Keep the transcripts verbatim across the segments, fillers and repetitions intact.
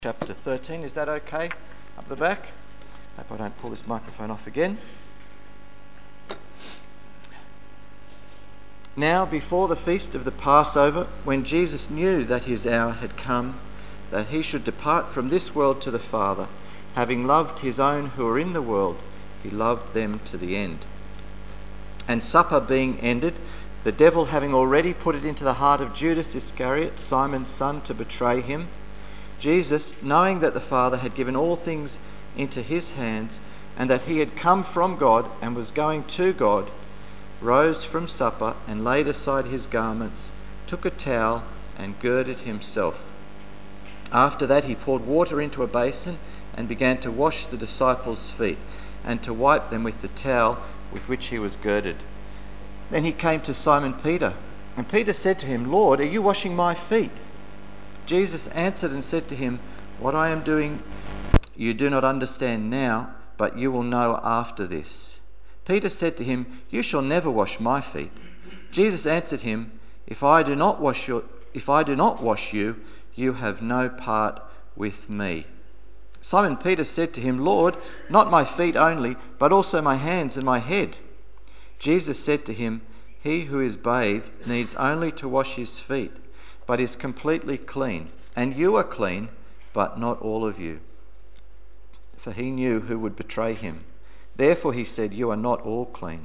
Chapter thirteen, is that okay? Up the back. Hope I don't pull this microphone off again. Now, before the feast of the Passover, when Jesus knew that his hour had come, that he should depart from this world to the Father, having loved his own who were in the world, he loved them to the end. And supper being ended, the devil having already put it into the heart of Judas Iscariot, Simon's son, to betray him, Jesus, knowing that the Father had given all things into his hands, and that he had come from God and was going to God, rose from supper and laid aside his garments, took a towel and girded himself. After that he poured water into a basin and began to wash the disciples' feet and to wipe them with the towel with which he was girded. Then he came to Simon Peter, and Peter said to him, "Lord, are you washing my feet?" Jesus answered and said to him, "What I am doing you do not understand now, but you will know after this." Peter said to him, "You shall never wash my feet." Jesus answered him, If I do not wash your, if I do not wash you, you have no part with me." Simon Peter said to him, "Lord, not my feet only, but also my hands and my head." Jesus said to him, "He who is bathed needs only to wash his feet, but is completely clean. And you are clean, but not all of you." For he knew who would betray him. Therefore he said, "You are not all clean."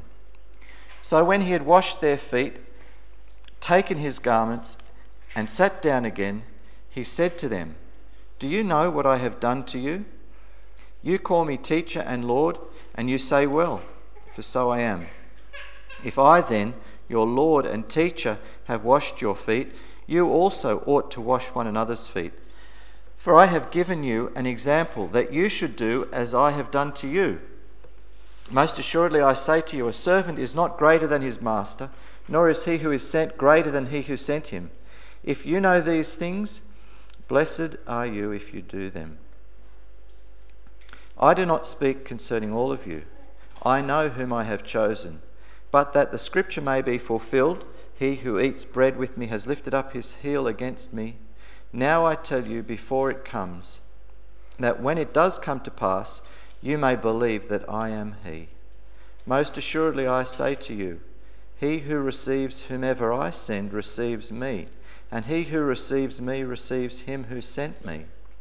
So when he had washed their feet, taken his garments, and sat down again, he said to them, "Do you know what I have done to you? You call me teacher and Lord, and you say, well, for so I am. If I then, your Lord and teacher, have washed your feet, you also ought to wash one another's feet. For I have given you an example that you should do as I have done to you. Most assuredly I say to you, a servant is not greater than his master, nor is he who is sent greater than he who sent him. If you know these things, blessed are you if you do them. I do not speak concerning all of you. I know whom I have chosen, but that the scripture may be fulfilled, he who eats bread with me has lifted up his heel against me. Now I tell you before it comes, that when it does come to pass, you may believe that I am he. Most assuredly I say to you, he who receives whomever I send receives me, and he who receives me receives him who sent me."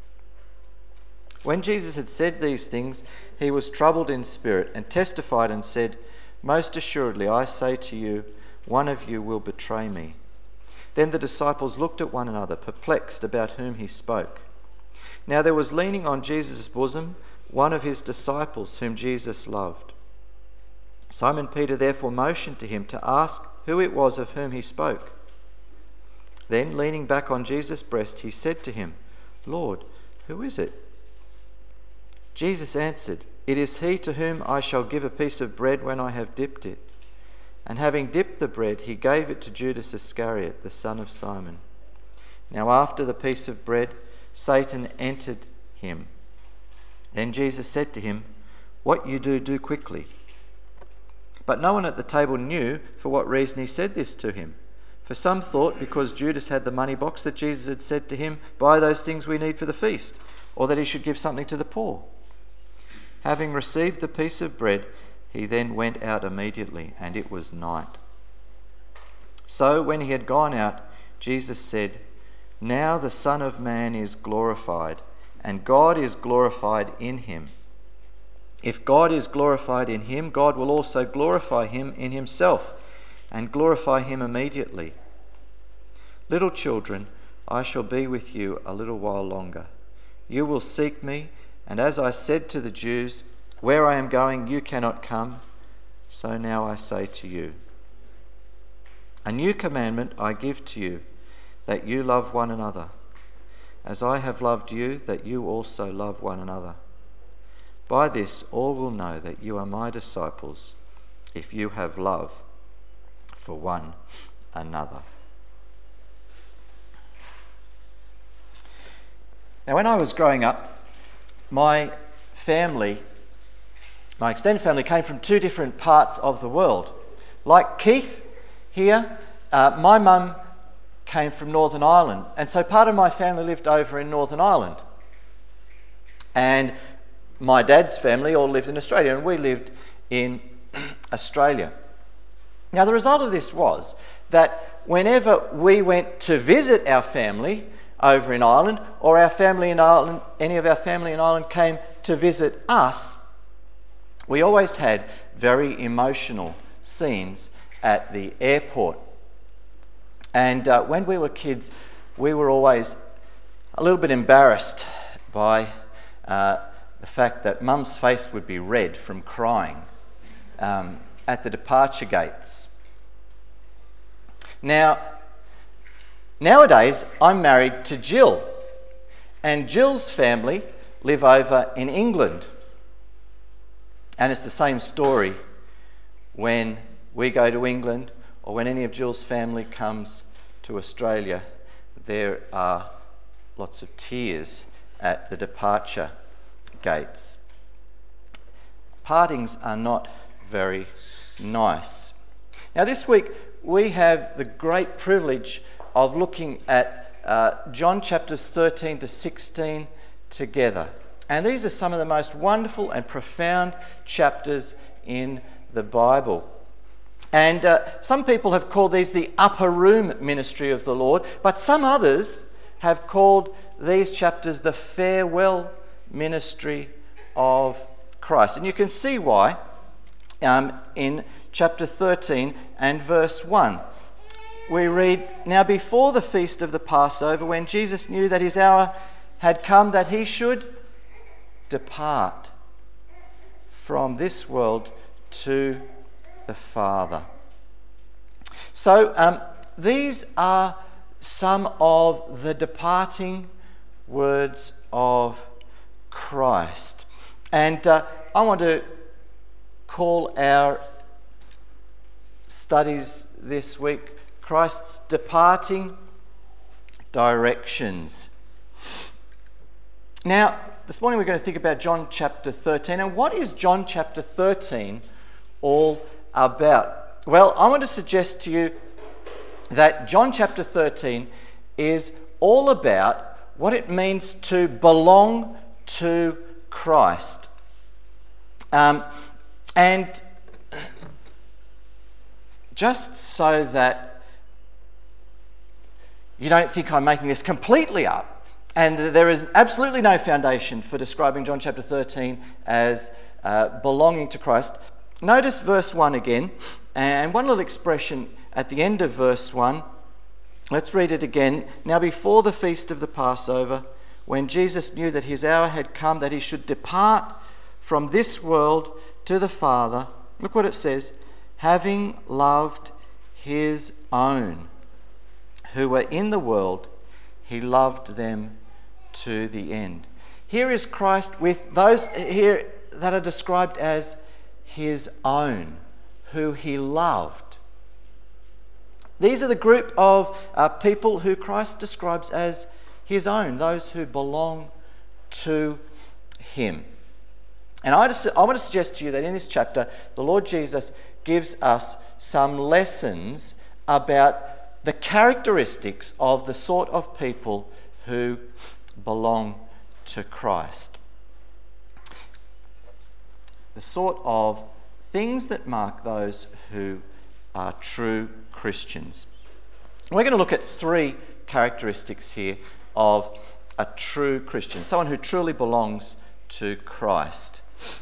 When Jesus had said these things, he was troubled in spirit and testified and said, "Most assuredly I say to you, one of you will betray me." Then the disciples looked at one another, perplexed about whom he spoke. Now there was leaning on Jesus' bosom one of his disciples whom Jesus loved. Simon Peter therefore motioned to him to ask who it was of whom he spoke. Then, leaning back on Jesus' breast, he said to him, "Lord, who is it?" Jesus answered, "It is he to whom I shall give a piece of bread when I have dipped it." And having dipped the bread, he gave it to Judas Iscariot, the son of Simon. Now after the piece of bread, Satan entered him. Then Jesus said to him, "What you do, do quickly." But no one at the table knew for what reason he said this to him. For some thought because Judas had the money box that Jesus had said to him, "Buy those things we need for the feast," or that he should give something to the poor. Having received the piece of bread, he then went out immediately, and it was night. So when he had gone out, Jesus said, "Now the Son of Man is glorified, and God is glorified in him. If God is glorified in him, God will also glorify him in himself, and glorify him immediately. Little children, I shall be with you a little while longer. You will seek me, and as I said to the Jews, where I am going you cannot come, so now I say to you. A new commandment I give to you, that you love one another. As I have loved you, that you also love one another. By this all will know that you are my disciples, if you have love for one another." Now, when I was growing up, my family, my extended family, came from two different parts of the world. Like Keith here, uh, my mum came from Northern Ireland, and so part of my family lived over in Northern Ireland. And my dad's family all lived in Australia, and we lived in Australia. Now, the result of this was that whenever we went to visit our family over in Ireland, or our family in Ireland, any of our family in Ireland came to visit us, we always had very emotional scenes at the airport. And uh, when we were kids, we were always a little bit embarrassed by uh, the fact that Mum's face would be red from crying um, at the departure gates. Now, nowadays, I'm married to Jill, and Jill's family live over in England. And it's the same story when we go to England, or when any of Jill's family comes to Australia. There are lots of tears at the departure gates. Partings are not very nice. Now, this week we have the great privilege of looking at uh, John chapters thirteen to sixteen together. And these are some of the most wonderful and profound chapters in the Bible. And uh, some people have called these the upper room ministry of the Lord, but some others have called these chapters the farewell ministry of Christ. And you can see why um, in chapter thirteen and verse one. We read, "Now before the feast of the Passover, when Jesus knew that his hour had come that he should depart from this world to the Father." So um, these are some of the departing words of Christ. And uh, I want to call our studies this week Christ's departing directions. Now, this morning we're going to think about John chapter thirteen. And what is John chapter thirteen all about? Well, I want to suggest to you that John chapter thirteen is all about what it means to belong to Christ. Um, and just so that you don't think I'm making this completely up, and there is absolutely no foundation for describing John chapter thirteen as uh, belonging to Christ, notice verse one again, and one little expression at the end of verse one. Let's read it again. "Now before the feast of the Passover, when Jesus knew that his hour had come that he should depart from this world to the Father," look what it says, "having loved his own who were in the world, he loved them to the end." Here is Christ with those here that are described as his own, who he loved. These are the group of uh, people who Christ describes as his own, those who belong to him. And I, just, I want to suggest to you that in this chapter, the Lord Jesus gives us some lessons about the characteristics of the sort of people who belong to Christ. The sort of things that mark those who are true Christians. We're going to look at three characteristics here of a true Christian, someone who truly belongs to Christ.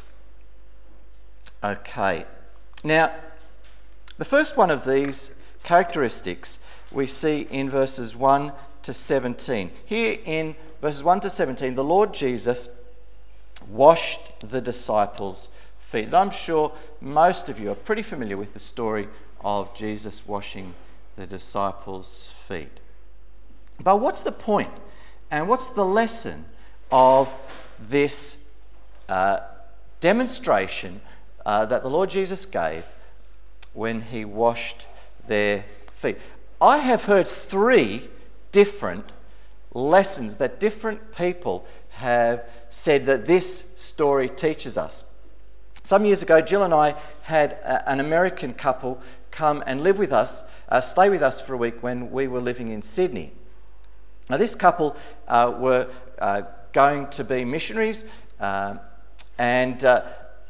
Okay. Now, the first one of these characteristics we see in verses one to seventeen. Here in verses one to seventeen, the Lord Jesus washed the disciples' feet. And I'm sure most of you are pretty familiar with the story of Jesus washing the disciples' feet. But what's the point and what's the lesson of this uh, demonstration uh, that the Lord Jesus gave when he washed their feet? I have heard three different lessons that different people have said that this story teaches us. Some years ago, Jill and I had a, an American couple come and live with us, uh, stay with us for a week when we were living in Sydney. Now, this couple uh, were uh, going to be missionaries, um, and uh,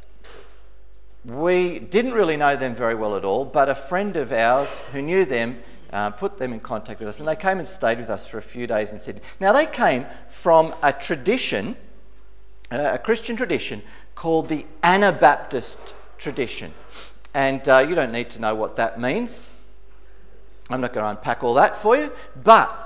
we didn't really know them very well at all, but a friend of ours who knew them uh, put them in contact with us, and they came and stayed with us for a few days in Sydney. Now, they came from a tradition, a Christian tradition, called the Anabaptist tradition. And uh, you don't need to know what that means. I'm not going to unpack all that for you, but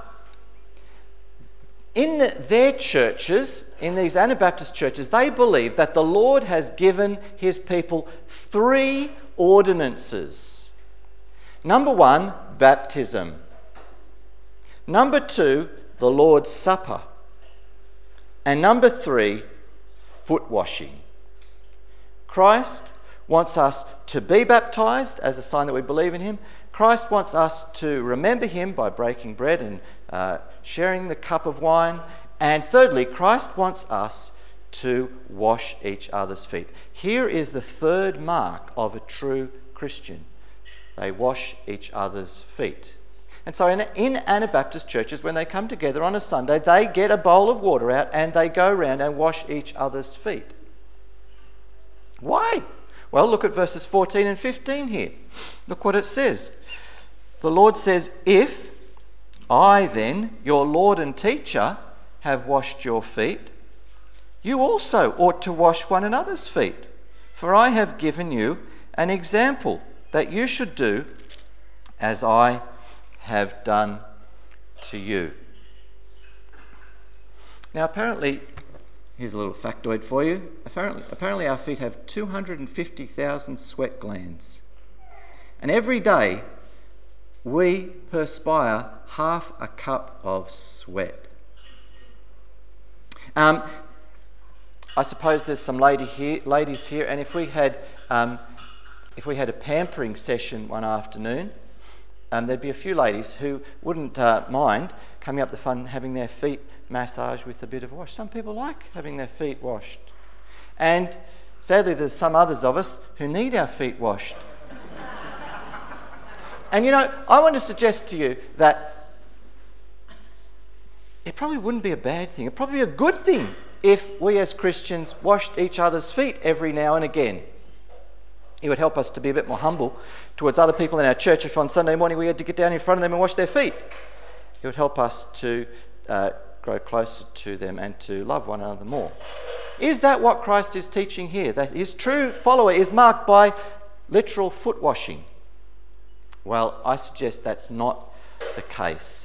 in their churches, in these Anabaptist churches, they believe that the Lord has given his people three ordinances. Number one, baptism. Number two, the Lord's Supper. And number three, foot washing. Christ wants us to be baptized as a sign that we believe in him. Christ wants us to remember him by breaking bread and uh, sharing the cup of wine. And thirdly, Christ wants us to wash each other's feet. Here is the third mark of a true Christian. They wash each other's feet. And so in, in Anabaptist churches, when they come together on a Sunday, they get a bowl of water out and they go around and wash each other's feet. Why? Well, look at verses fourteen and fifteen here. Look what it says. The Lord says, "If I then, your Lord and teacher, have washed your feet, you also ought to wash one another's feet. For I have given you an example that you should do as I have done to you." Now, apparently, here's a little factoid for you. Apparently, apparently our feet have two hundred fifty thousand sweat glands. And every day, we perspire half a cup of sweat. Um, I suppose there's some lady here, ladies here, and if we had um, if we had a pampering session one afternoon, um, there'd be a few ladies who wouldn't uh, mind coming up the front and having their feet massaged with a bit of wash. Some people like having their feet washed. And sadly, there's some others of us who need our feet washed. And you know, I want to suggest to you that it probably wouldn't be a bad thing. It'd probably be a good thing if we as Christians washed each other's feet every now and again. It would help us to be a bit more humble towards other people in our church if on Sunday morning we had to get down in front of them and wash their feet. It would help us to uh, grow closer to them and to love one another more. Is that what Christ is teaching here? That his true follower is marked by literal foot washing? Well, I suggest that's not the case.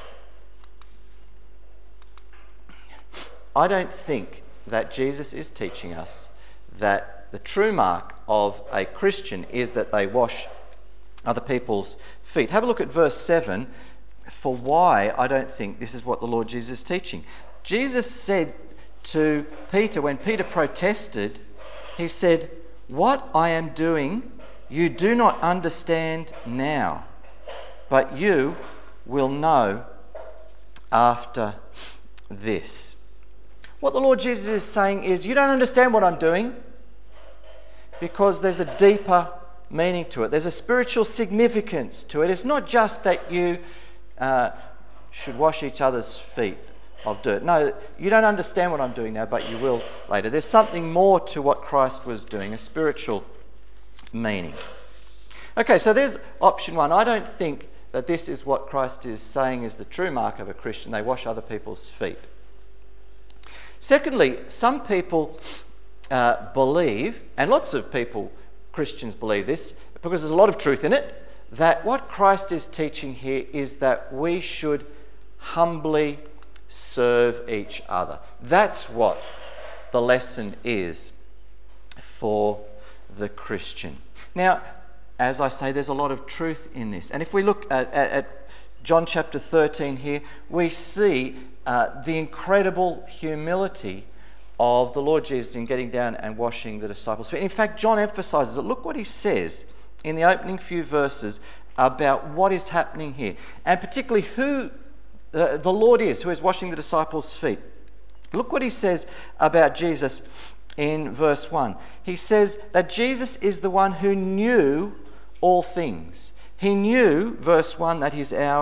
I don't think that Jesus is teaching us that the true mark of a Christian is that they wash other people's feet. Have a look at verse seven for why I don't think this is what the Lord Jesus is teaching. Jesus said to Peter, when Peter protested, he said, "What I am doing you do not understand now, but you will know after this." What the Lord Jesus is saying is, you don't understand what I'm doing because there's a deeper meaning to it. There's a spiritual significance to it. It's not just that you uh, should wash each other's feet of dirt. No, you don't understand what I'm doing now, but you will later. There's something more to what Christ was doing, a spiritual meaning. Okay, so there's option one. I don't think that this is what Christ is saying is the true mark of a Christian. They wash other people's feet. Secondly, some people uh, believe, and lots of people, Christians believe this, because there's a lot of truth in it, that what Christ is teaching here is that we should humbly serve each other. That's what the lesson is for the Christian. Now, as I say, there's a lot of truth in this. And if we look at, at, at John chapter thirteen here, we see uh, the incredible humility of the Lord Jesus in getting down and washing the disciples' feet. In fact, John emphasizes it. Look what he says in the opening few verses about what is happening here, and particularly who uh, the Lord is, who is washing the disciples' feet. Look what he says about Jesus in verse one. He says that Jesus is the one who knew all things. He knew, verse one, that his hour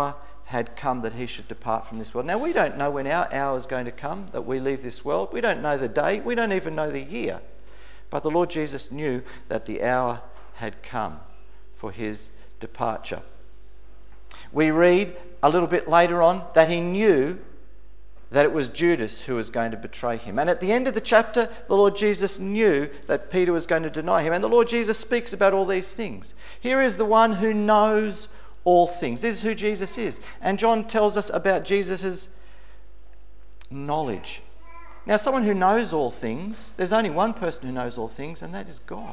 had come that he should depart from this world. Now, we don't know when our hour is going to come, that we leave this world. We don't know the day. We don't even know the year. But the Lord Jesus knew that the hour had come for his departure. We read a little bit later on that he knew that it was Judas who was going to betray him. And at the end of the chapter, the Lord Jesus knew that Peter was going to deny him. And the Lord Jesus speaks about all these things. Here is the one who knows all things. This is who Jesus is. And John tells us about Jesus' knowledge. Now, someone who knows all things, there's only one person who knows all things, and that is God.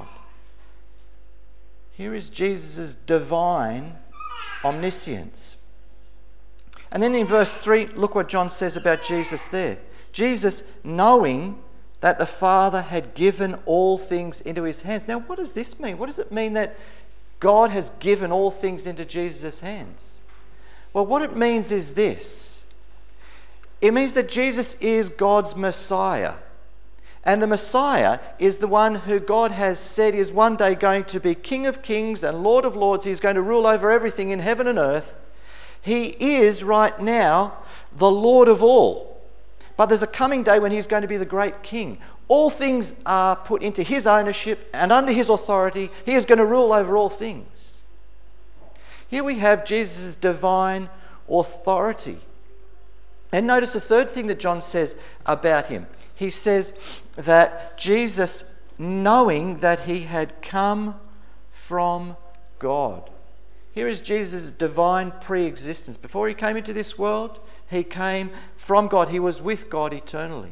Here is Jesus' divine omniscience. And then in verse three, look what John says about Jesus there. Jesus, knowing that the Father had given all things into his hands. Now, what does this mean? What does it mean that God has given all things into Jesus' hands? Well, what it means is this. It means that Jesus is God's Messiah. And the Messiah is the one who God has said is one day going to be King of Kings and Lord of Lords. He's going to rule over everything in heaven and earth. He is right now the Lord of all. But there's a coming day when he's going to be the great King. All things are put into his ownership and under his authority. He is going to rule over all things. Here we have Jesus' divine authority. And notice the third thing that John says about him. He says that Jesus, knowing that he had come from God. Here is Jesus' divine pre-existence. Before he came into this world, he came from God. He was with God eternally.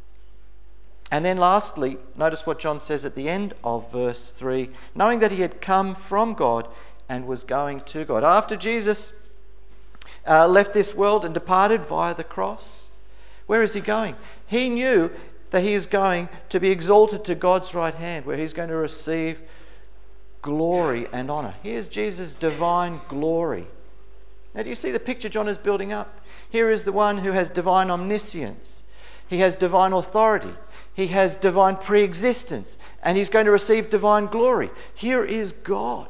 And then lastly, notice what John says at the end of verse three. Knowing that he had come from God and was going to God. After Jesus uh, left this world and departed via the cross, where is he going? He knew that he is going to be exalted to God's right hand, where he's going to receive glory and honour. Here's Jesus' divine glory. Now, do you see the picture John is building up? Here is the one who has divine omniscience. He has divine authority. He has divine pre-existence. And he's going to receive divine glory. Here is God.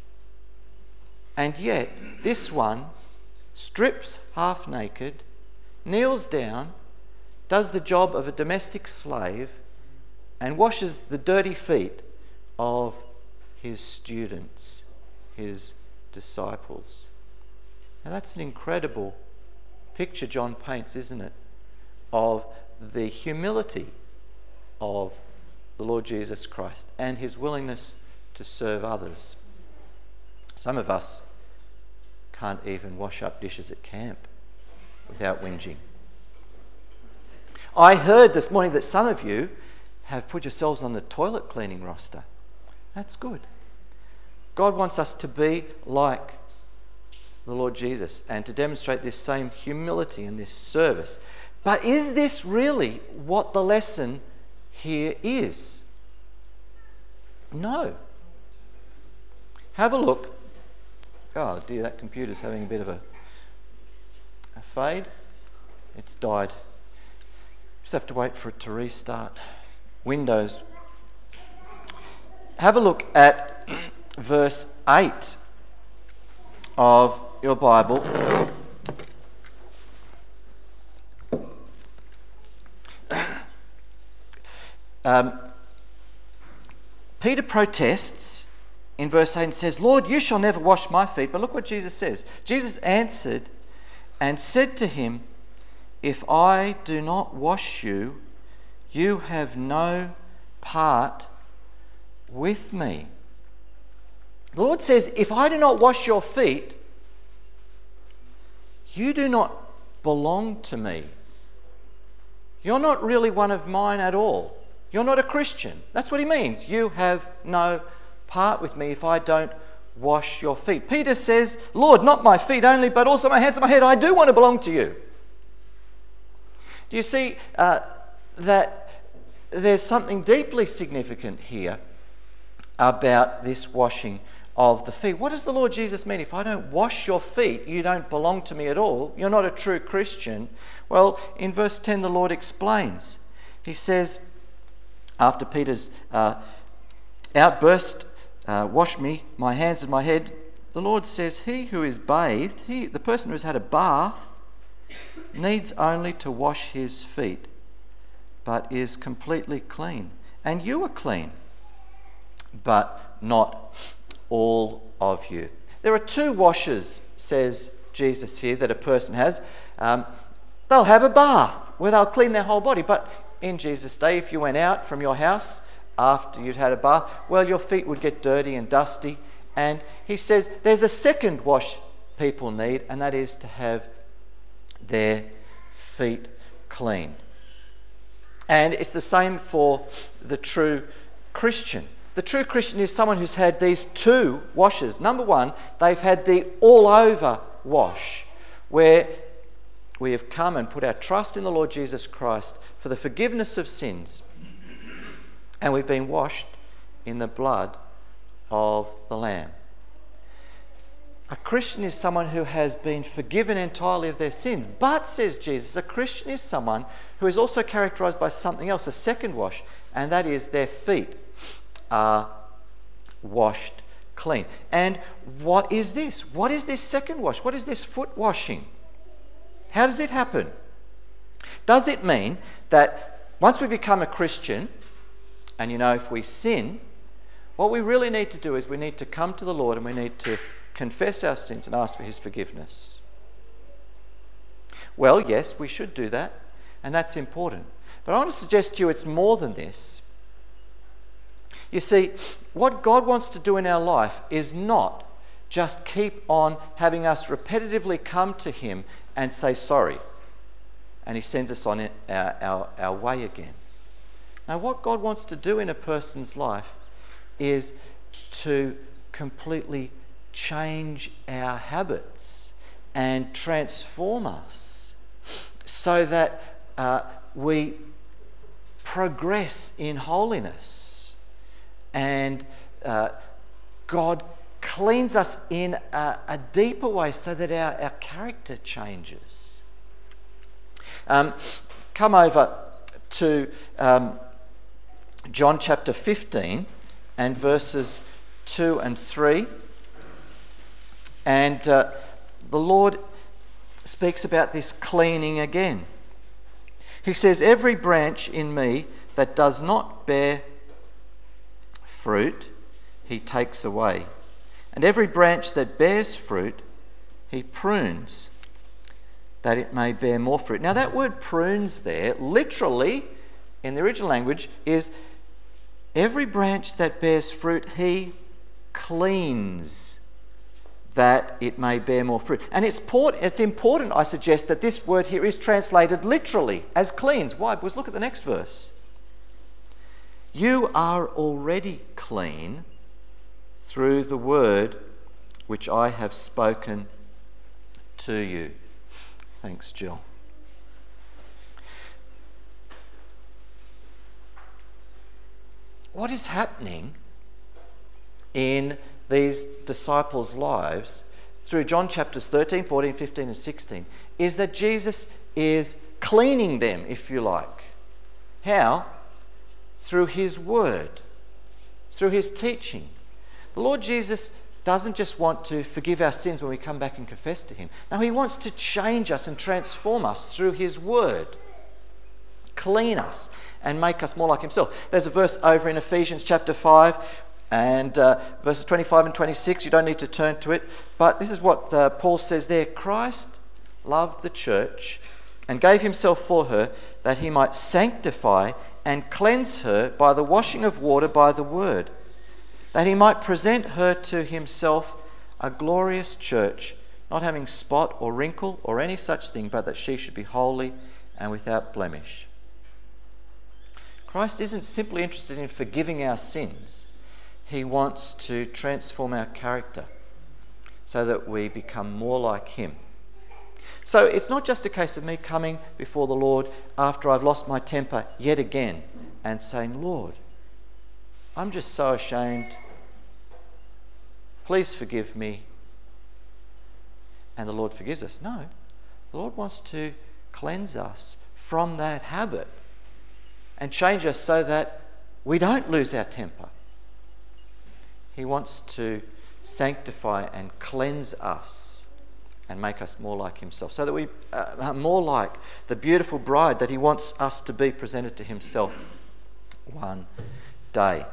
And yet, this one strips half naked, kneels down, does the job of a domestic slave, and washes the dirty feet of his students, his disciples. Now that's an incredible picture John paints, isn't it, of the humility of the Lord Jesus Christ and his willingness to serve others. Some of us can't even wash up dishes at camp without whinging. I heard this morning that some of you have put yourselves on the toilet cleaning roster. That's good. God wants us to be like the Lord Jesus and to demonstrate this same humility and this service. But is this really what the lesson here is? No. Have a look. Oh dear, that computer's having a bit of a, a fade. It's died. Just have to wait for it to restart. Windows. Have a look at verse eight of your Bible. Um, Peter protests in verse eight and says, Lord, you shall never wash my feet. But look what Jesus says. Jesus answered and said to him, if I do not wash you, you have no part with me. The Lord says, if I do not wash your feet, you do not belong to me. You're not really one of mine at all. You're not a Christian. That's what he means. You have no part with me if I don't wash your feet. Peter says, Lord, not my feet only, but also my hands and my head. I do want to belong to you. Do you see uh, that there's something deeply significant here about this washing of the feet? What does the Lord Jesus mean? If I don't wash your feet, you don't belong to me at all. You're not a true Christian. Well, in verse ten, the Lord explains. He says, after Peter's uh, outburst, uh, wash me, my hands and my head, the Lord says, he who is bathed, he, the person who has had a bath, needs only to wash his feet, but is completely clean. And you are clean, but not all of you. There are two washes, says Jesus here, that a person has. Um, they'll have a bath where they'll clean their whole body. But in Jesus' day, if you went out from your house after you'd had a bath, well, your feet would get dirty and dusty. And he says there's a second wash people need, and that is to have their feet clean. And it's the same for the true Christian. The true Christian is someone who's had these two washes. Number one, they've had the all-over wash, where we have come and put our trust in the Lord Jesus Christ for the forgiveness of sins, and we've been washed in the blood of the Lamb. A Christian is someone who has been forgiven entirely of their sins. But, says Jesus, a Christian is someone who is also characterized by something else, a second wash, and that is their feet are washed clean. And what is this? What is this second wash? What is this foot washing? How does it happen? Does it mean that once we become a Christian, and you know, if we sin, what we really need to do is we need to come to the Lord and we need to confess our sins and ask for his forgiveness? Well, yes, we should do that, and that's important. But I want to suggest to you it's more than this. You see, what God wants to do in our life is not just keep on having us repetitively come to him and say sorry, and he sends us on our, our, our way again. Now, what God wants to do in a person's life is to completely change our habits and transform us so that uh, we progress in holiness, and uh, God cleans us in a, a deeper way so that our, our character changes. Um, come over to um, John chapter fifteen and verses two and three. And uh, the Lord speaks about this cleaning again. He says, every branch in me that does not bear fruit, he takes away. And every branch that bears fruit, he prunes, that it may bear more fruit. Now that word prunes there, literally, in the original language, is every branch that bears fruit, he cleans, that it may bear more fruit. And it's, port, it's important, I suggest, that this word here is translated literally as cleans. Why? Because look at the next verse. You are already clean through the word which I have spoken to you. Thanks, Jill. What is happening in these disciples' lives through John chapters thirteen, fourteen, fifteen and sixteen is that Jesus is cleaning them, if you like. How? Through his word, through his teaching. The Lord Jesus doesn't just want to forgive our sins when we come back and confess to him. No, he wants to change us and transform us through his word, clean us and make us more like himself. There's a verse over in Ephesians chapter five and uh, verses twenty-five and twenty-six. You don't need to turn to it, but this is what uh, Paul says there. Christ loved the church and gave himself for her, that he might sanctify and cleanse her by the washing of water by the word, that he might present her to himself a glorious church, not having spot or wrinkle or any such thing, but that she should be holy and without blemish. Christ isn't simply interested in forgiving our sins. He wants to transform our character so that we become more like him. So it's not just a case of me coming before the Lord after I've lost my temper yet again and saying, Lord, I'm just so ashamed. Please forgive me. And the Lord forgives us. No, the Lord wants to cleanse us from that habit and change us so that we don't lose our temper. He wants to sanctify and cleanse us and make us more like himself, so that we uh, are more like the beautiful bride that he wants us to be presented to himself one day.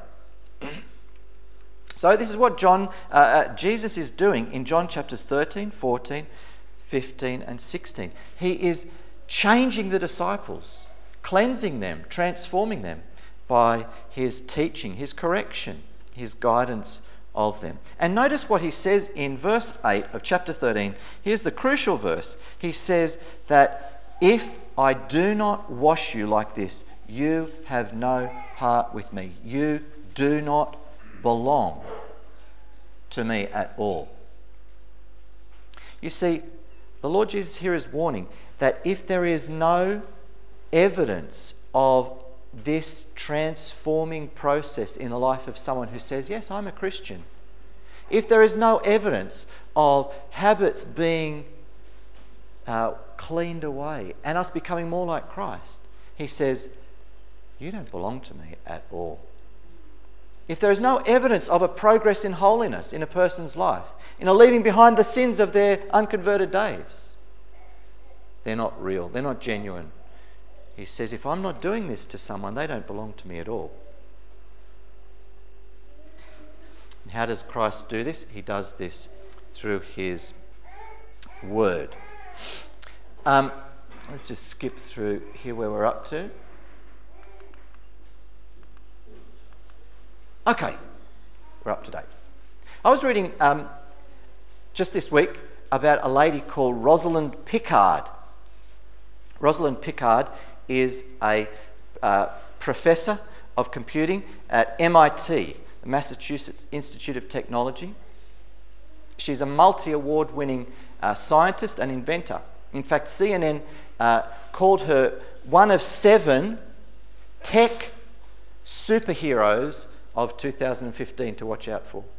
So this is what John, uh, uh, Jesus is doing in John chapters thirteen, fourteen, fifteen and sixteen. He is changing the disciples, cleansing them, transforming them by his teaching, his correction, his guidance of them. And notice what he says in verse eight of chapter thirteen. Here's the crucial verse. He says that if I do not wash you like this, you have no part with me. You do not belong to me at all. You see, the Lord Jesus here is warning that if there is no evidence of this transforming process in the life of someone who says, yes, I'm a Christian, if there is no evidence of habits being uh, cleaned away and us becoming more like Christ, he says, you don't belong to me at all. If there is no evidence of a progress in holiness in a person's life, in a leaving behind the sins of their unconverted days, they're not real, they're not genuine. He says, if I'm not doing this to someone, they don't belong to me at all. And how does Christ do this? He does this through his word. Um, let's just skip through here where we're up to. Okay, we're up to date. I was reading um, just this week about a lady called Rosalind Picard. Rosalind Picard is a uh, professor of computing at M I T, the Massachusetts Institute of Technology. She's a multi-award winning uh, scientist and inventor. In fact, C N N uh, called her one of seven tech superheroes of two thousand fifteen to watch out for.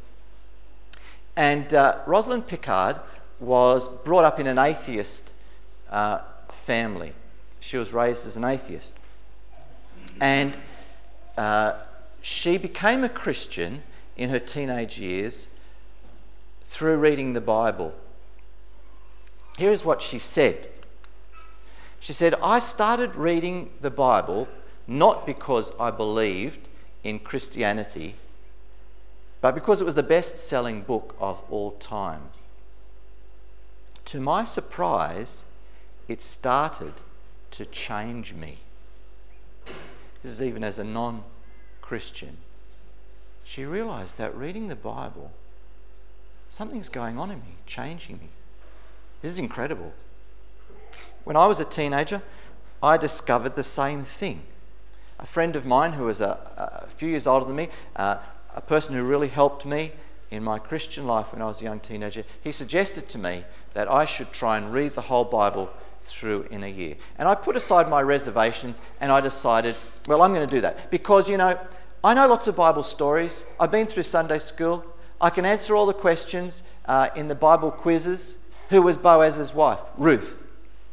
And uh, Rosalind Picard was brought up in an atheist uh, family. She was raised as an atheist. And uh, she became a Christian in her teenage years through reading the Bible. Here's what she said. She said, I started reading the Bible not because I believed in Christianity, but because it was the best-selling book of all time. To my surprise, it started to change me. This is even as a non-Christian. She realised that reading the Bible, something's going on in me, changing me. This is incredible. When I was a teenager, I discovered the same thing. A friend of mine who was a, a few years older than me, uh, a person who really helped me in my Christian life when I was a young teenager, he suggested to me that I should try and read the whole Bible through in a year. And I put aside my reservations and I decided, well, I'm going to do that. Because, you know, I know lots of Bible stories. I've been through Sunday school. I can answer all the questions uh, in the Bible quizzes. Who was Boaz's wife? Ruth.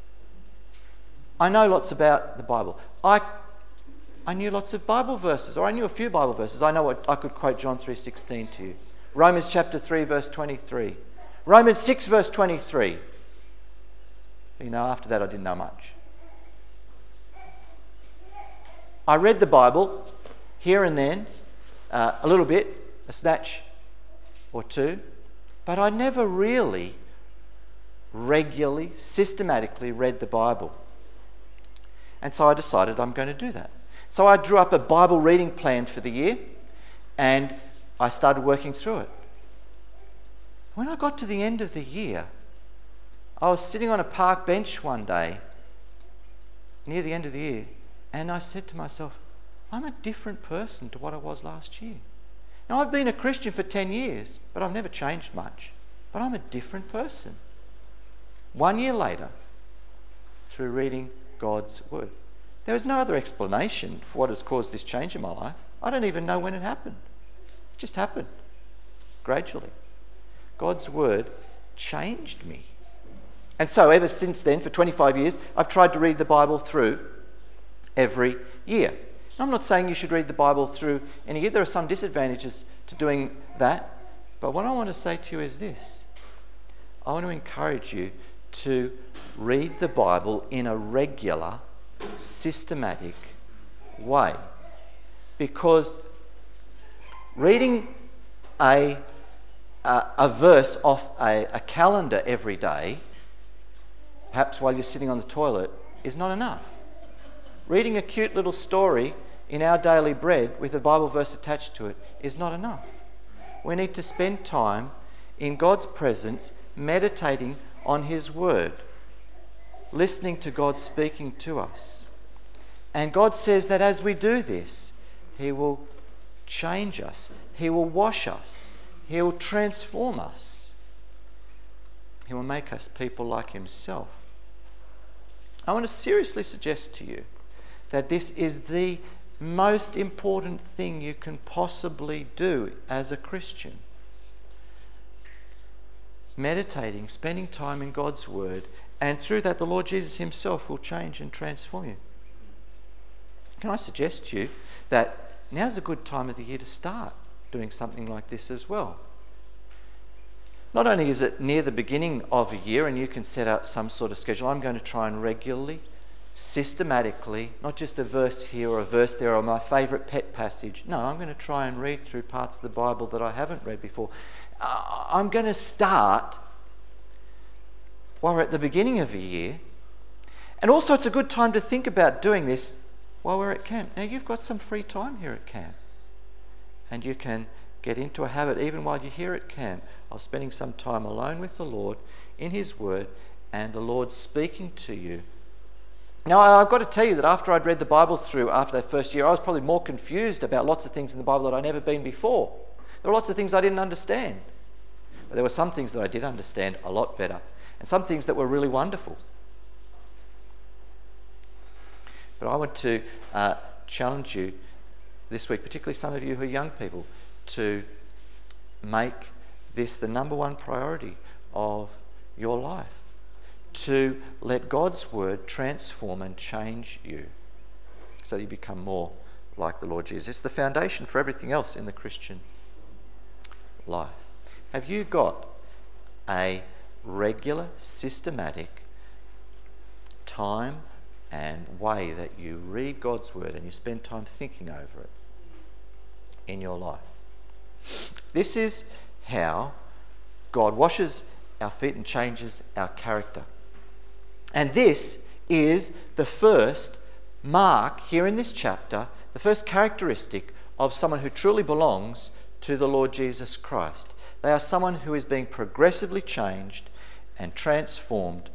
I know lots about the Bible. I I knew lots of Bible verses, or I knew a few Bible verses. I know what I could quote John three sixteen to you. Romans chapter three, verse twenty-three. Romans six, verse twenty-three. You know, after that I didn't know much. I read the Bible here and then, uh, a little bit, a snatch or two, but I never really regularly, systematically read the Bible. And so I decided I'm going to do that. So I drew up a Bible reading plan for the year and I started working through it. When I got to the end of the year, I was sitting on a park bench one day near the end of the year and I said to myself, I'm a different person to what I was last year. Now, I've been a Christian for ten years, but I've never changed much. But I'm a different person. One year later, through reading God's Word. There was no other explanation for what has caused this change in my life. I don't even know when it happened. It just happened, gradually. God's Word changed me. And so ever since then, for twenty-five years, I've tried to read the Bible through every year. I'm not saying you should read the Bible through any year. There are some disadvantages to doing that. But what I want to say to you is this. I want to encourage you to read the Bible in a regular, systematic way. Because reading a, a, a verse off a, a calendar every day, perhaps while you're sitting on the toilet, is not enough. Reading a cute little story in Our Daily Bread with a Bible verse attached to it is not enough. We need to spend time in God's presence, meditating on His Word, listening to God speaking to us. And God says that as we do this, He will change us. He will wash us. He will transform us. He will make us people like Himself. I want to seriously suggest to you that this is the most important thing you can possibly do as a Christian. Meditating, spending time in God's Word, and through that the Lord Jesus Himself will change and transform you. Can I suggest to you that now's a good time of the year to start doing something like this as well? Not only is it near the beginning of a year and you can set out some sort of schedule, I'm going to try and regularly, systematically, not just a verse here or a verse there or my favourite pet passage. No, I'm going to try and read through parts of the Bible that I haven't read before. Uh, I'm going to start while we're at the beginning of a year. And also it's a good time to think about doing this while we're at camp. Now you've got some free time here at camp. And you can get into a habit, even while you're here at camp, of spending some time alone with the Lord in His Word and the Lord speaking to you. Now, I've got to tell you that after I'd read the Bible through after that first year, I was probably more confused about lots of things in the Bible that I'd never been before. There were lots of things I didn't understand. But there were some things that I did understand a lot better, and some things that were really wonderful. But I want to uh, challenge you this week, particularly some of you who are young people, to make this the number one priority of your life. To let God's Word transform and change you so that you become more like the Lord Jesus. It's the foundation for everything else in the Christian life. Have you got a regular, systematic time and way that you read God's Word and you spend time thinking over it in your life? This is how God washes our feet and changes our character. And this is the first mark here in this chapter, the first characteristic of someone who truly belongs to the Lord Jesus Christ. They are someone who is being progressively changed and transformed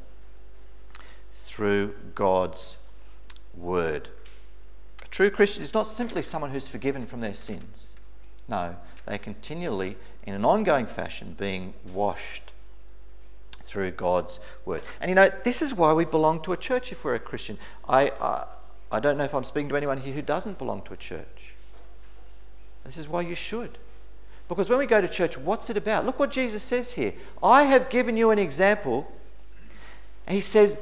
through God's Word. A true Christian is not simply someone who's forgiven from their sins. No, they are continually, in an ongoing fashion, being washed through God's Word. And you know, this is why we belong to a church if we're a Christian. I, I, I don't know if I'm speaking to anyone here who doesn't belong to a church. This is why you should. Because when we go to church, what's it about? Look what Jesus says here. I have given you an example. And He says,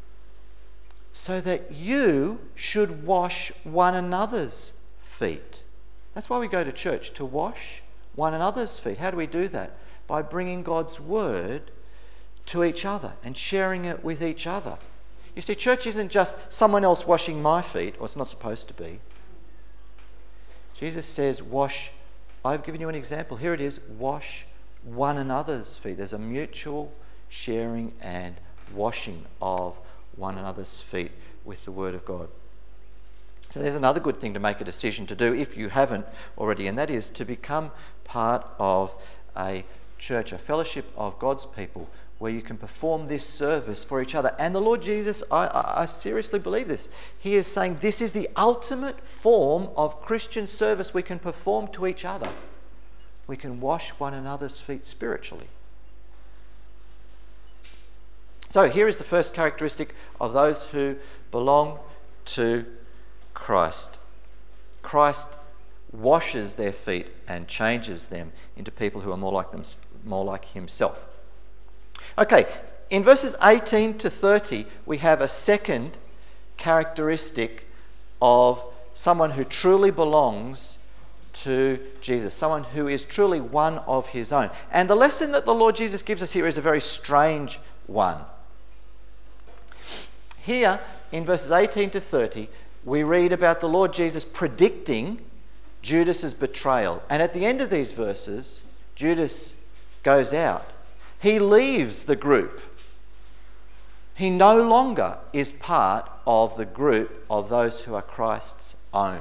so that you should wash one another's feet. That's why we go to church, to wash one another's feet. How do we do that? By bringing God's Word to each other and sharing it with each other. You see, church isn't just someone else washing my feet, or it's not supposed to be. Jesus says, wash, I've given you an example. Here it is, wash one another's feet. There's a mutual sharing and washing of one another's feet with the Word of God. So there's another good thing to make a decision to do if you haven't already, and that is to become part of a church, a fellowship of God's people, where you can perform this service for each other. And the Lord Jesus, I, I, I seriously believe this. He is saying this is the ultimate form of Christian service we can perform to each other. We can wash one another's feet spiritually. So here is the first characteristic of those who belong to Christ. Christ washes their feet and changes them into people who are more like them, more like Himself. Okay, in verses eighteen to thirty, we have a second characteristic of someone who truly belongs to Jesus, someone who is truly one of his own. And the lesson that the Lord Jesus gives us here is a very strange one. Here, in verses eighteen to thirty, we read about the Lord Jesus predicting Judas's betrayal. And at the end of these verses, Judas goes out. He leaves the group. He no longer is part of the group of those who are Christ's own.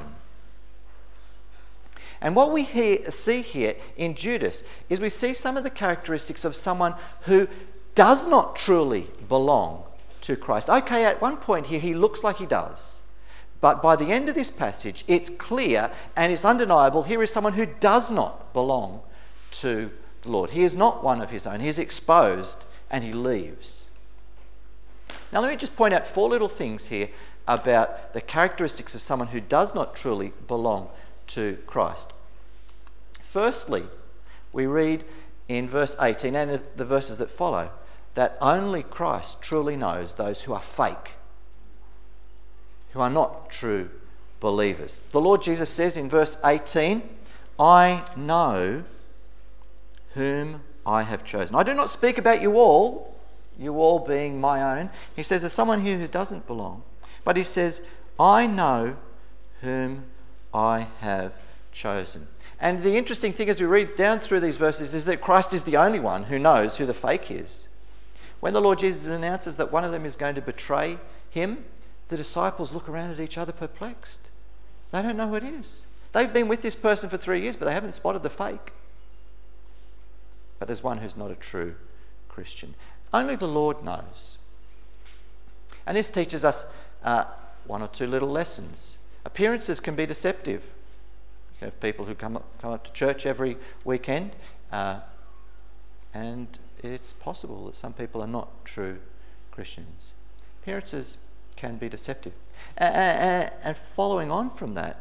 And what we hear, see here in Judas is we see some of the characteristics of someone who does not truly belong to Christ. Okay, at one point here he looks like he does. But by the end of this passage, it's clear and it's undeniable here is someone who does not belong to the Lord. He is not one of his own. He is exposed and he leaves. Now let me just point out four little things here about the characteristics of someone who does not truly belong to Christ. Firstly, we read in verse eighteen and the verses that follow that only Christ truly knows those who are fake, who are not true believers. The Lord Jesus says in verse eighteen, I know whom I have chosen. I do not speak about you all, you all being my own. He says there's someone here who doesn't belong. But he says, I know whom I have chosen. And the interesting thing as we read down through these verses is that Christ is the only one who knows who the fake is. When the Lord Jesus announces that one of them is going to betray him, the disciples look around at each other perplexed. They don't know who it is. They've been with this person for three years, but they haven't spotted the fake. But there's one who's not a true Christian. Only the Lord knows. And this teaches us uh, one or two little lessons. Appearances can be deceptive. You have people who come up, come up to church every weekend, uh, and it's possible that some people are not true Christians. Appearances can be deceptive. And, and following on from that,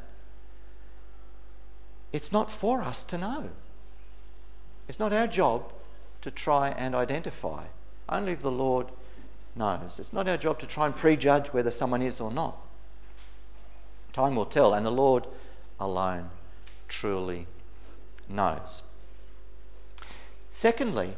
it's not for us to know. It's not our job to try and identify. Only the Lord knows. It's not our job to try and prejudge whether someone is or not. Time will tell, and the Lord alone truly knows. Secondly,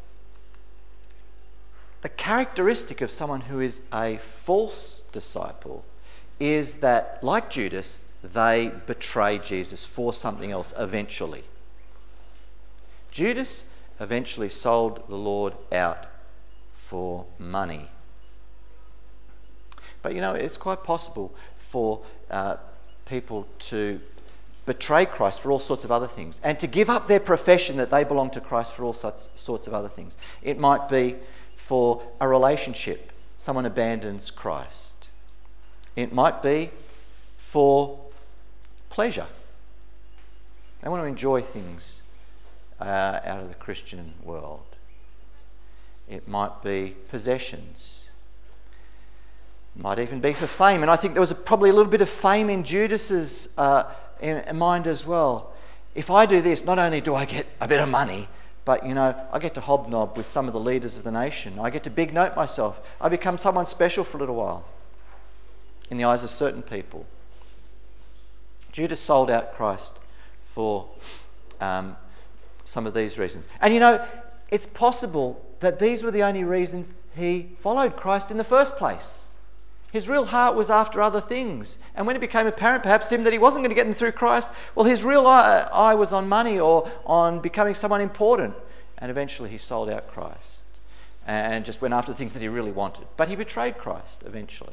the characteristic of someone who is a false disciple is that, like Judas, they betray Jesus for something else eventually. Judas eventually sold the Lord out for money. But you know, it's quite possible for uh, people to betray Christ for all sorts of other things and to give up their profession that they belong to Christ for all such sorts of other things. It might be for a relationship. Someone abandons Christ. It might be for pleasure. They want to enjoy things uh, out of the Christian world. It might be possessions. It might even be for fame. And I think there was a, probably a little bit of fame in Judas's uh, in, in mind as well. If I do this, not only do I get a bit of money, but, you know, I get to hobnob with some of the leaders of the nation. I get to big note myself. I become someone special for a little while in the eyes of certain people. Judas sold out Christ for um, some of these reasons. And, you know, it's possible that these were the only reasons he followed Christ in the first place. His real heart was after other things. And when it became apparent perhaps to him that he wasn't going to get them through Christ, well, his real eye, eye was on money or on becoming someone important. And eventually he sold out Christ and just went after the things that he really wanted. But he betrayed Christ eventually.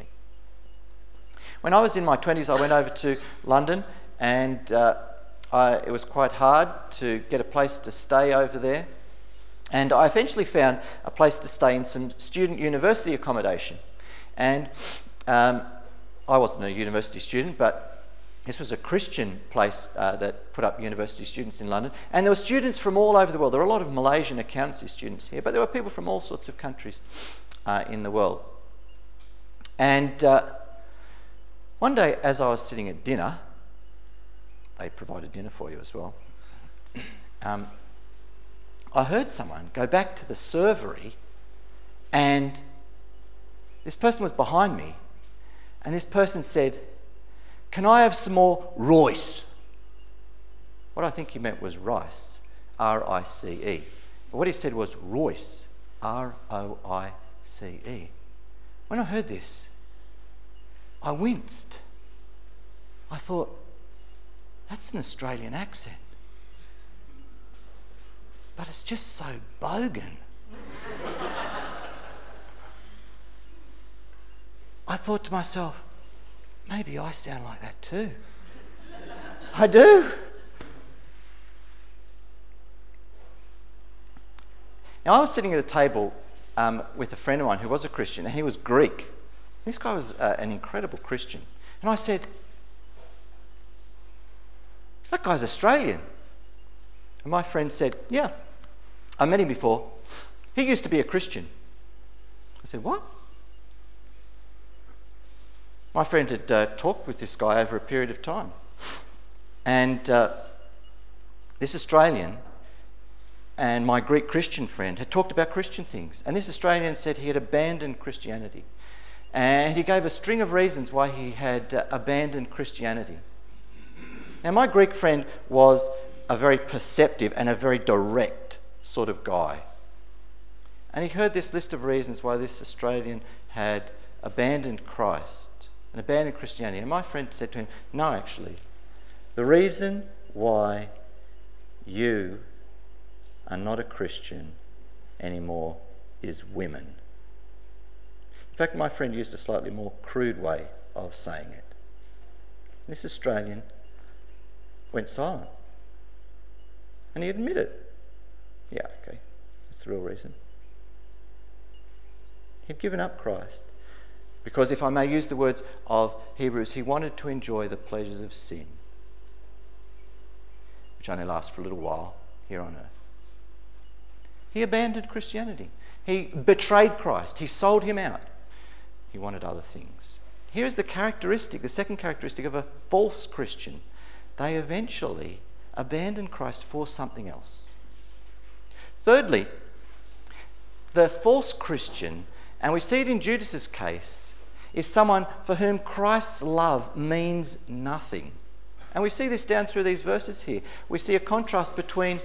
When I was in my twenties, I went over to London, and uh, I, it was quite hard to get a place to stay over there. And I eventually found a place to stay in some student university accommodation. And um, I wasn't a university student, but this was a Christian place uh, that put up university students in London. And there were students from all over the world. There were a lot of Malaysian accountancy students here, but there were people from all sorts of countries uh, in the world. And uh, one day, as I was sitting at dinner, they provided dinner for you as well, um, I heard someone go back to the servery, and this person was behind me, and this person said, "Can I have some more Royce?" What I think he meant was rice, R I C E. But what he said was Royce, R O I C E. When I heard this, I winced. I thought, that's an Australian accent. But it's just so bogan. I thought to myself, maybe I sound like that too. I do. Now, I was sitting at a table um, with a friend of mine who was a Christian, and he was Greek. This guy was uh, an incredible Christian. And I said, that guy's Australian. And my friend said, yeah, I met him before. He used to be a Christian. I said, what? My friend had uh, talked with this guy over a period of time. And uh, this Australian and my Greek Christian friend had talked about Christian things. And this Australian said he had abandoned Christianity. And he gave a string of reasons why he had uh, abandoned Christianity. Now, my Greek friend was a very perceptive and a very direct sort of guy. And he heard this list of reasons why this Australian had abandoned Christ and abandoned Christianity. And my friend said to him, no, actually, the reason why you are not a Christian anymore is women. In fact, my friend used a slightly more crude way of saying it. This Australian went silent. And he admitted, yeah, okay, that's the real reason. He'd given up Christ because, if I may use the words of Hebrews, he wanted to enjoy the pleasures of sin, which only last for a little while here on earth. He abandoned Christianity. He betrayed Christ. He sold him out. He wanted other things. Here's the characteristic, the second characteristic of a false Christian. They eventually abandon Christ for something else. Thirdly, the false Christian, and we see it in Judas's case, is someone for whom Christ's love means nothing. And we see this down through these verses here. We see a contrast between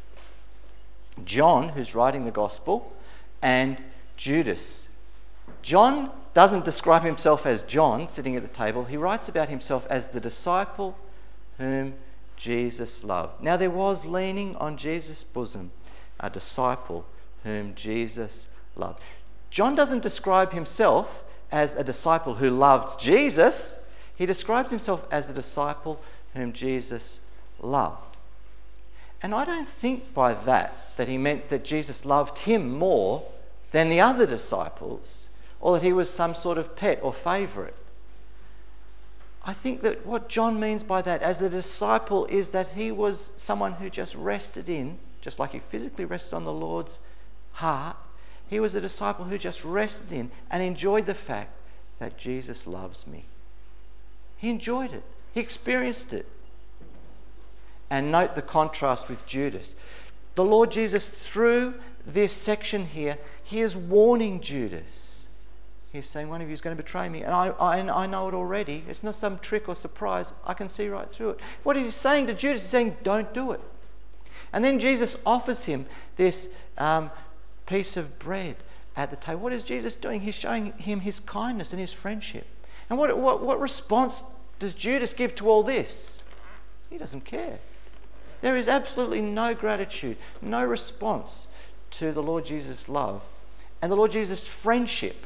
John, who's writing the gospel, and Judas. John doesn't describe himself as John sitting at the table. He writes about himself as the disciple whom Jesus loved. Now, there was leaning on Jesus' bosom a disciple whom Jesus loved. John doesn't describe himself as a disciple who loved Jesus. He describes himself as a disciple whom Jesus loved. And I don't think by that that he meant that Jesus loved him more than the other disciples, or that he was some sort of pet or favourite. I think that what John means by that as a disciple is that he was someone who just rested in, just like he physically rested on the Lord's heart, he was a disciple who just rested in and enjoyed the fact that Jesus loves me. He enjoyed it. He experienced it. And note the contrast with Judas. The Lord Jesus, through this section here, he is warning Judas. He's saying, one of you is going to betray me, and I, I, I know it already. It's not some trick or surprise. I can see right through it. What is he saying to Judas? He's saying, don't do it. And then Jesus offers him this um, piece of bread at the table. What is Jesus doing? He's showing him his kindness and his friendship. And what, what, what response does Judas give to all this? He doesn't care. There is absolutely no gratitude, no response to the Lord Jesus' love and the Lord Jesus' friendship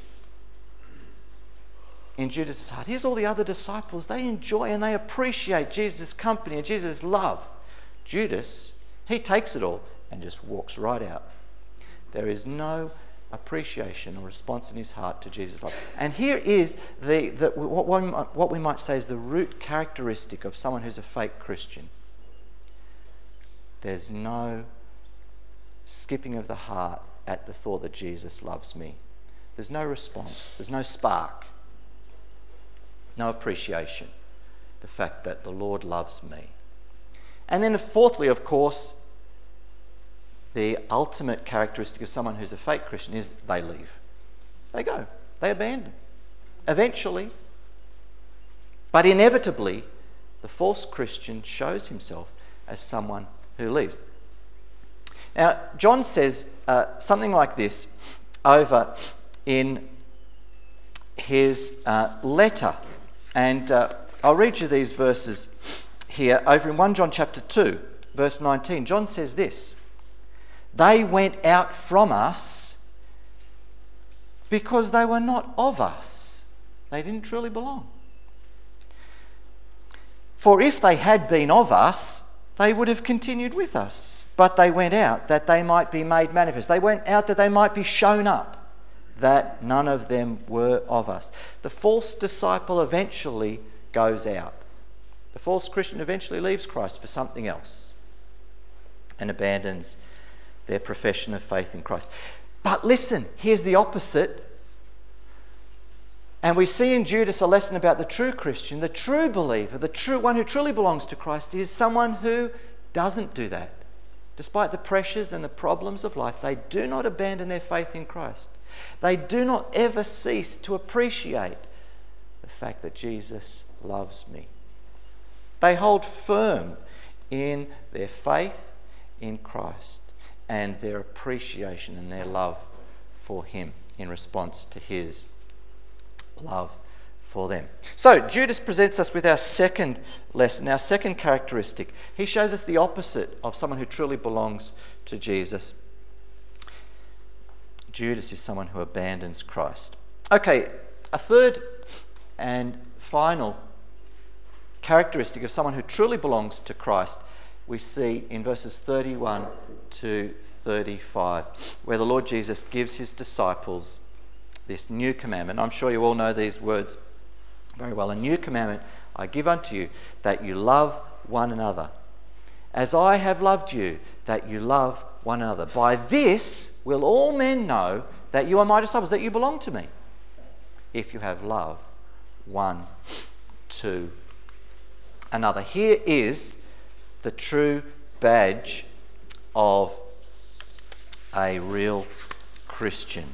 in Judas' heart. Here's all the other disciples. They enjoy and they appreciate Jesus' company and Jesus' love. Judas, he takes it all and just walks right out. There is no appreciation or response in his heart to Jesus' love. And here is the, the what, one, what we might say is the root characteristic of someone who's a fake Christian. There's no skipping of the heart at the thought that Jesus loves me. There's no response. There's no spark. No appreciation. The fact that the Lord loves me. And then fourthly, of course, the ultimate characteristic of someone who's a fake Christian is they leave. They go. They abandon. Eventually, but inevitably, the false Christian shows himself as someone who leaves. Now, John says uh, something like this over in his uh, letter. And uh, I'll read you these verses here. Over in First John chapter two, verse nineteen, John says this: "They went out from us because they were not of us." They didn't truly belong. "For if they had been of us, they would have continued with us. But they went out that they might be made manifest." They went out that they might be shown up, that none of them were of us. The false disciple eventually goes out. The false Christian eventually leaves Christ for something else and abandons their profession of faith in Christ. But listen, here's the opposite. And we see in Judas a lesson about the true Christian. The true believer, the true one who truly belongs to Christ, is someone who doesn't do that. Despite the pressures and the problems of life, they do not abandon their faith in Christ. They do not ever cease to appreciate the fact that Jesus loves me. They hold firm in their faith in Christ and their appreciation and their love for him in response to his love for them. So Judas presents us with our second lesson, our second characteristic. He shows us the opposite of someone who truly belongs to Jesus. Judas is someone who abandons Christ. Okay, a third and final characteristic of someone who truly belongs to Christ we see in verses thirty-one to thirty-five, where the Lord Jesus gives his disciples this new commandment. I'm sure you all know these words very well. "A new commandment I give unto you, that you love one another. As I have loved you, that you love one another. By this will all men know that you are my disciples, that you belong to me, if you have love one to another." Here is the true badge of a real Christian.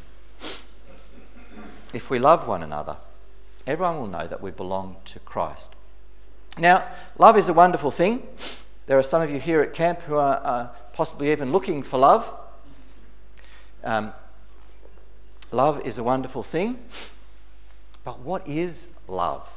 If we love one another, everyone will know that we belong to Christ. Now, love is a wonderful thing. There are some of you here at camp who are uh, possibly even looking for love. Um, love is a wonderful thing. But what is love?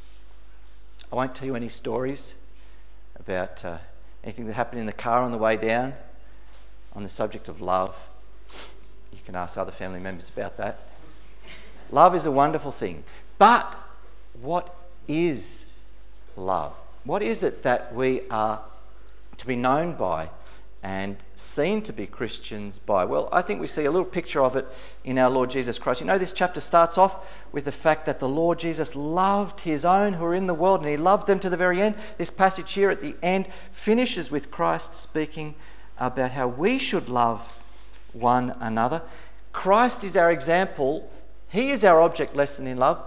I won't tell you any stories about uh, anything that happened in the car on the way down on the subject of love. You can ask other family members about that. Love is a wonderful thing. But what is love? What is it that we are to be known by and seen to be Christians by? Well, I think we see a little picture of it in our Lord Jesus Christ. You know, this chapter starts off with the fact that the Lord Jesus loved his own who are in the world, and he loved them to the very end. This passage here at the end finishes with Christ speaking about how we should love one another. Christ is our example. He is our object lesson in love.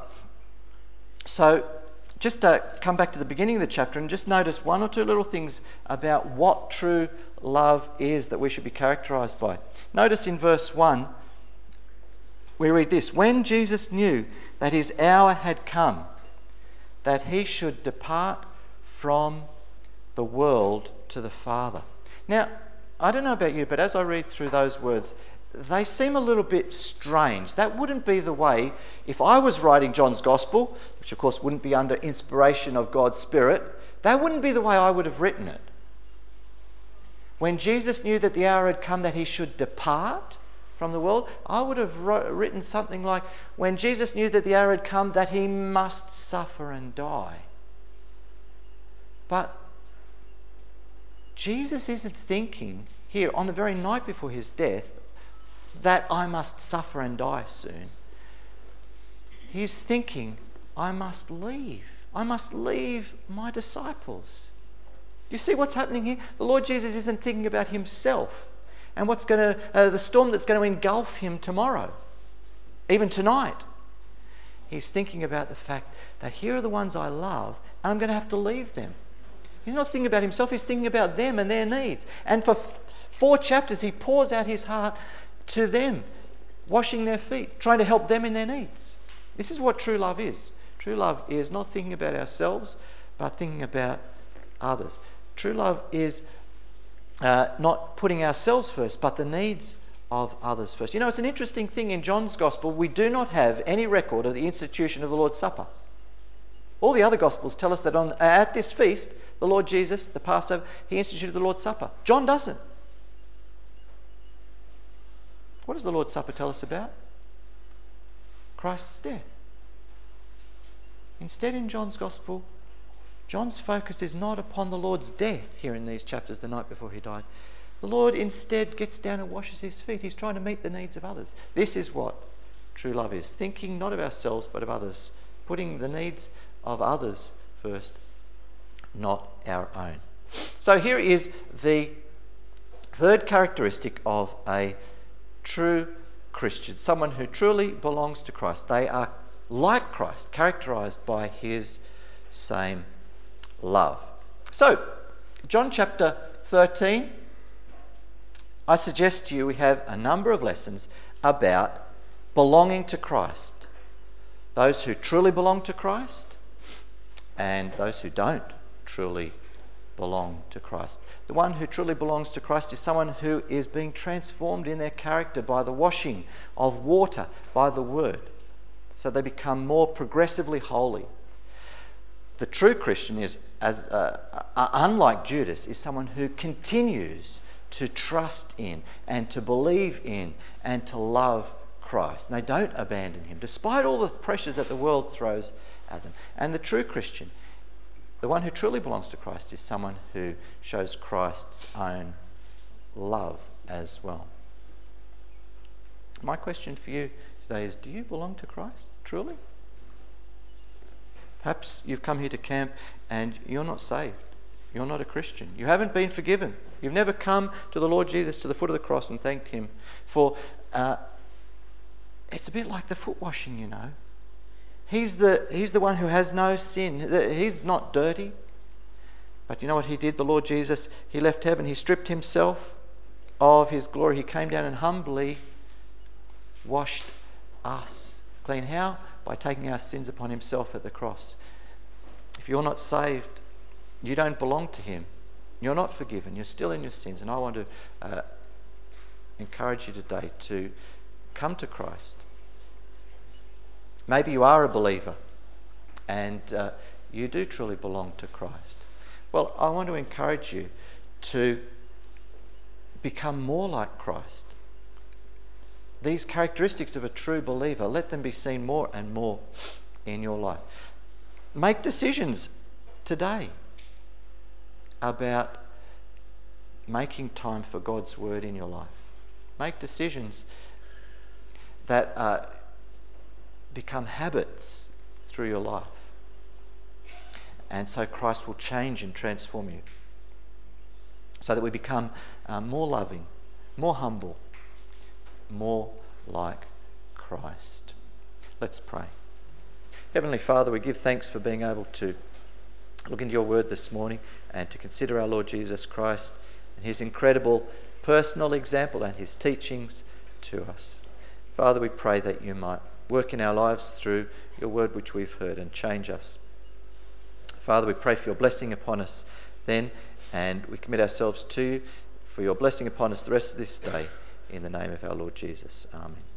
So just to come back to the beginning of the chapter and just notice one or two little things about what true love is that we should be characterized by. Notice in verse one, we read this: "When Jesus knew that his hour had come, that he should depart from the world to the Father." Now, I don't know about you, but as I read through those words, they seem a little bit strange. That wouldn't be the way, if I was writing John's Gospel, which of course wouldn't be under inspiration of God's Spirit, that wouldn't be the way I would have written it. When Jesus knew that the hour had come that he should depart from the world, I would have wrote, written something like, when Jesus knew that the hour had come that he must suffer and die. But Jesus isn't thinking here on the very night before his death that I must suffer and die soon. He's thinking, I must leave. I must leave my disciples. Do you see what's happening here? The Lord Jesus isn't thinking about himself and what's going to uh, the storm that's going to engulf him tomorrow, even tonight. He's thinking about the fact that here are the ones I love, and I'm going to have to leave them. He's not thinking about himself, he's thinking about them and their needs. And for f- four chapters, he pours out his heart to them, washing their feet, trying to help them in their needs. This is what true love is. True love is not thinking about ourselves, but thinking about others. True love is uh, not putting ourselves first, but the needs of others first. You know, it's an interesting thing in John's Gospel. We do not have any record of the institution of the Lord's Supper. All the other Gospels tell us that on at this feast, the Lord Jesus, the Passover, he instituted the Lord's Supper. John doesn't. What does the Lord's Supper tell us about? Christ's death. Instead, in John's Gospel, John's focus is not upon the Lord's death here in these chapters the night before he died. The Lord instead gets down and washes his feet. He's trying to meet the needs of others. This is what true love is. Thinking not of ourselves but of others. Putting the needs of others first, not our own. So here is the third characteristic of a true Christian. Someone who truly belongs to Christ. They are like Christ, characterized by his same love. So, John chapter thirteen, I suggest to you we have a number of lessons about belonging to Christ. Those who truly belong to Christ and those who don't truly belong to Christ. The one who truly belongs to Christ is someone who is being transformed in their character by the washing of water by the word, so they become more progressively holy. The true Christian is, as uh, uh, unlike Judas, is someone who continues to trust in and to believe in and to love Christ. And they don't abandon him, despite all the pressures that the world throws at them. And the true Christian, the one who truly belongs to Christ, is someone who shows Christ's own love as well. My question for you today is, do you belong to Christ truly? Perhaps you've come here to camp and you're not saved. You're not a Christian. You haven't been forgiven. You've never come to the Lord Jesus to the foot of the cross and thanked him for... Uh, it's a bit like the foot washing, you know. He's the, he's the one who has no sin. He's not dirty. But you know what he did, the Lord Jesus? He left heaven. He stripped himself of his glory. He came down and humbly washed us clean. How? By taking our sins upon himself at the cross. If you're not saved, you don't belong to him. You're not forgiven. You're still in your sins. And I want to uh, encourage you today to come to Christ. Maybe you are a believer and uh, you do truly belong to Christ. Well, I want to encourage you to become more like Christ. These characteristics of a true believer, let them be seen more and more in your life. Make decisions today about making time for God's word in your life. Make decisions that uh, become habits through your life. And so Christ will change and transform you, so that we become uh, more loving, more humble, more like Christ. Let's pray. Heavenly Father, we give thanks for being able to look into your word this morning and to consider our Lord Jesus Christ and his incredible personal example and his teachings to us. Father, we pray that you might work in our lives through your word which we've heard and change us. Father, we pray for your blessing upon us then, and we commit ourselves to you for your blessing upon us the rest of this day, in the name of our Lord Jesus. Amen.